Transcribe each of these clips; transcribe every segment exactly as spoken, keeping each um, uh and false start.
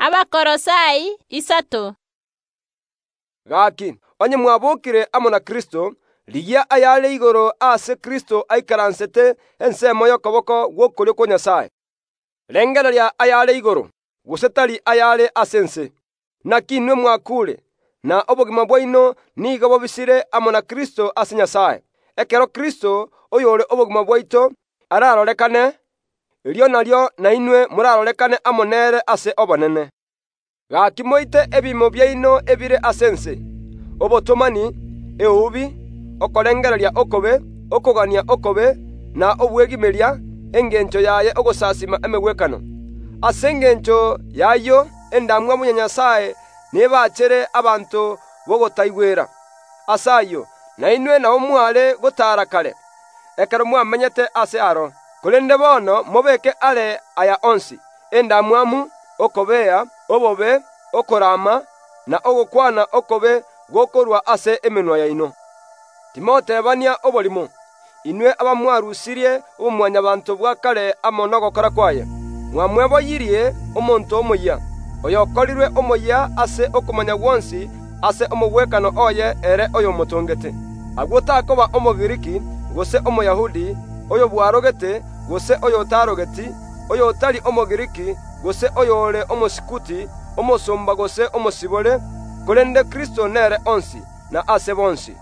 Abakorosai isato. Gaki onye mwabukire amo na Kristo ligia ayale igoro ase Kristo aikaransete ensemo y'okoboko gw'okorio kwa Nyasaye. Rengereria ayale igoro gusetari ayale asense. Naki inwe mwakure na obogima bwaino nigo bobisire amo na Kristo ase Nyasaye. Ekero Kristo oyore obogima bwaito ararorekane elio nalio na inwe murarorekane amo nere ase obonene. Gaki moite ebimo byaino ebire asense obotomani, eubi, okorengereria okobe, okogania okobe, na obwegimeria engencho yaye ogosasima emegwekano. Ase engencho yayo endamwa munya Nyasaye nebachere abantu bogotaigwera. Asayo na inwe na omwale gotara kare. Ekero mwamenyete ase aro. Kolende bono mobeke ale aya onsi. Endamwamu, okobea, obobe, okorama, na ogokwana okobe gokorwa ase emenwa yaino. Timotebania obolimo. Inwe abamwarusirie omwanya bantu bwa kare amo nogokora kwaye. Mwamweboyirie omonto omoya. Oyokorirwe omoya ase okomanya gwonsi ase omogwekano oye ere oyo motongete. Agwotakoba omogiriki gose omoyahudi, oyo bwarogete gose oyo tarogeti, oyo otari omogiriki gose oyo ore omosikuti, omosomba gose omosibole, kolende Kristo nere onsi na ase bonsi.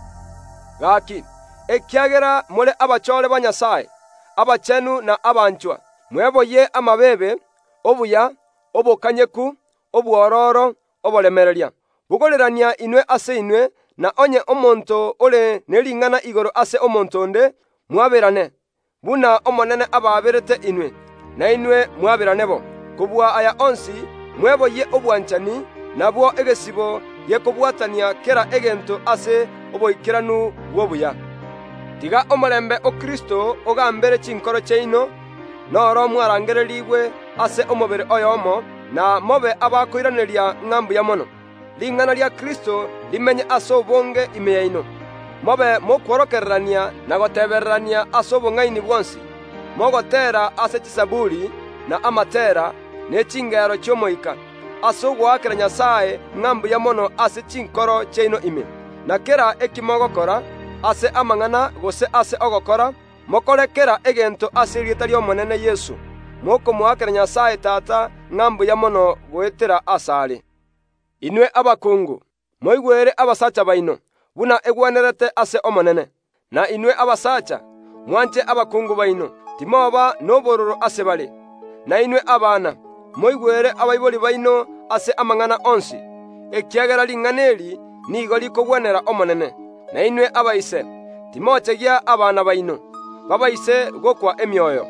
Gaki ekiagera mole abachore ba Nyasaye, abachenu na abanchwa, mweboye amabebe, obuya, obokanyeku, obuororo, obolemereria. Bugorerania inwe ase inwe, na onye omonto ole neringana igoro ase omonto onde, mwaberane. Buna omonene ababerete inwe, na inwe mwaberane bo. Kubwa aya onsi, mweboye obwanchani, nabwo egesibo yekobwatania kera egento ase oboikiranu bw'obuya. Tiga omolembe o Kristo ogambere chinkoro cheino, noro mwarangererigwe ase omobere oyomo, na mobe abakoiraneria ng'ambu ya mono. Ling'ana lia Kristo limenye ase obonge ime yaino. Mobe mokworokererania na gotebererania ase obong'aini bwonsi. Mogotera ase chisaburi na amatera ne chingero chiomoika. Ase ogwakera Nyasaye ng'ambu ya mono ase chinkoro cheino ime. Na kera ekimogokora ase amang'ana gose ase ogokora, mokorekera egento ase rieta ry'omonene Yesu. Mokomwakera Nyasaye Tata ng'ambu ya mono goetera asare. Inwe abakungu, moigwere abasacha baino, buna egwenerete ase omonene. Na inwe abasacha, mwanche abakungu baino, timoba nobororo ase bale. Na inwe abana, moigwere abaibori baino ase amang'ana onsi. Ekiagera ling'aneri nigo likogwenera omonene. Na inwe abaise, timochegia abana baino, babaise gokwa emyoyo.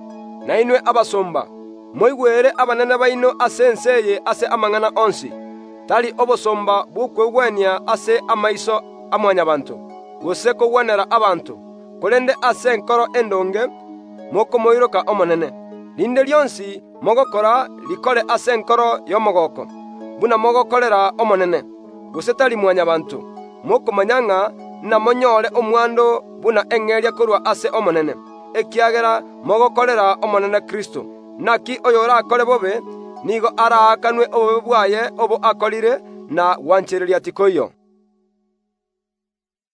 Na inwe abasomba, moigwere abanene baino ase enseye ase amang'ana onsi. Tali obosomba bukwegwenia ase amaiso amwanyabantu, gose kogwenera abantu, kolende ase enkoro endonge, mokomoiroka omonene. Linde lyonsi mogokora likore ase enkoro y'omogoko, buna mogokorera omonene, gose tali mwanyabantu, mokomanyang'a na monyore omwando buna eng'eria korwa ase omonene. Ekiagera mogokorera omonene Kristo. Naki oyo orakore bobe, nigo araakanwe obobe bwaye obo akorire na gwanchereria tikoyo.